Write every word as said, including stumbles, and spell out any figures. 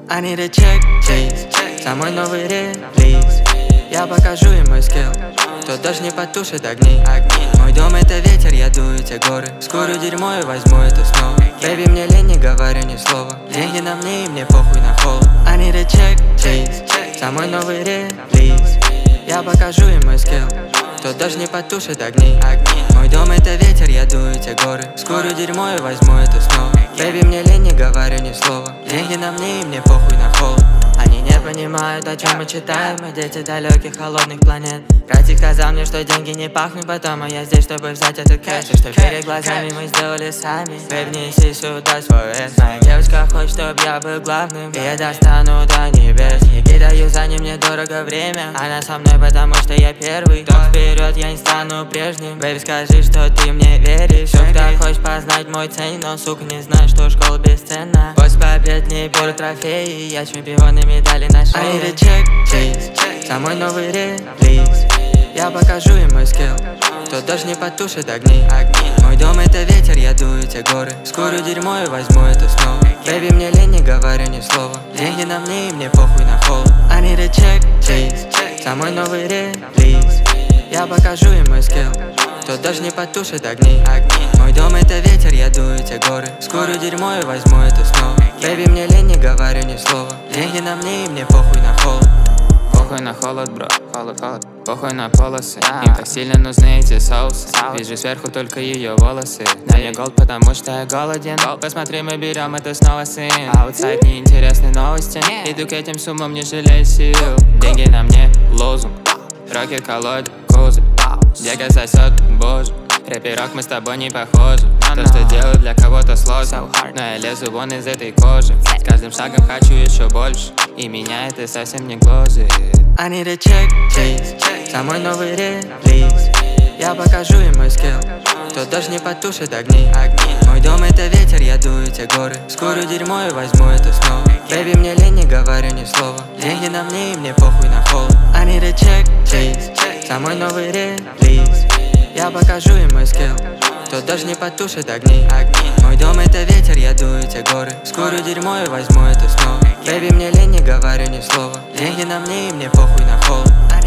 I need a check, чейз, самый новый релиз. Я покажу им мой скилл, кто даже не потушит огни. Мой дом это ветер, я дую те горы. Скурю дерьмо и возьму это снова. Бэби, мне лень, не говорю ни слова. Деньги на мне и мне похуй на холод. I need a check, чейз, самый новый релиз. Я покажу им мой скилл, кто даже не потушит огни. Мой дом это ветер, я дую те горы. Скурю дерьмо и возьму это снова. Бэби, мне лень, не говорю ни слова. Деньги на мне и мне похуй на холод. Они не понимают, о чем мы читаем. Мы дети далеких холодных планет. Братик сказал мне, что деньги не пахнут, потому я здесь, чтобы взять этот кэш. И что перед глазами мы сделали сами. Бэйб, неси сюда свой эс. Моя девочка хочет, чтоб я был главным, и я достану до небес. Не кидаю за ним, мне дорого время. Она со мной, потому что я первый. Тот вперед, я не стану прежним. Бэйб, скажи, что ты мне веришь. Все, кто хочет познать мой ценник, но, сука, не знаю, что школа бесценна. После побед не беру трофеи, я чемпион и медали на шее. I need a check, чейз, самый новый релиз. Я покажу им мой скилл, кто даже не потушит огни. Мой дом это ветер, я дую те горы. Скурю дерьмо и возьму это снова. Бэби, мне лень, не говорю ни слова. Деньги на мне и мне похуй на холод. I need a check, чейз, самый новый релиз. Я покажу им мой скилл, кто даже не потушит огни. Мой дом это ветер, я дую те горы. Скурю дерьмо и возьму это снова. Бэби, мне лень, не говорю ни слова. Деньги на мне и мне похуй на холод. Похуй на холод, бро, холод, холод. Похуй на полосы, им так сильно нужны эти соусы. Вижу сверху только ее волосы. Да я голд, потому что я голоден. Посмотри, мы берем это снова, сын. Аутсайд, неинтересные новости. Иду к этим суммам, не жалею сил. Деньги на мне, лозунг. Рокет, колодец, козырь. Дега сосет, боже. Рэперок, мы с тобой не похожи. То, что делаю для кого-то сложно, но я лезу вон из этой кожи. С каждым шагом хочу еще больше, и меня это совсем не гложет. I need a check, чейз, самый новый релиз. Я покажу им мой скилл, кто даже не потушит огни. Мой дом это ветер, я дую те горы. Скурю дерьмо и возьму это снова. Бэби, мне лень, не говорю ни слова. Деньги на мне и мне похуй на холод. I need a check, чейз, самый новый релиз. Я покажу им мой скилл, кто даже не потушит огни. Мой дом это ветер, я дую те горы. Скурю дерьмо и возьму это снова. Бэби, мне лень, не говорю ни слова. Деньги на мне и мне похуй на холод.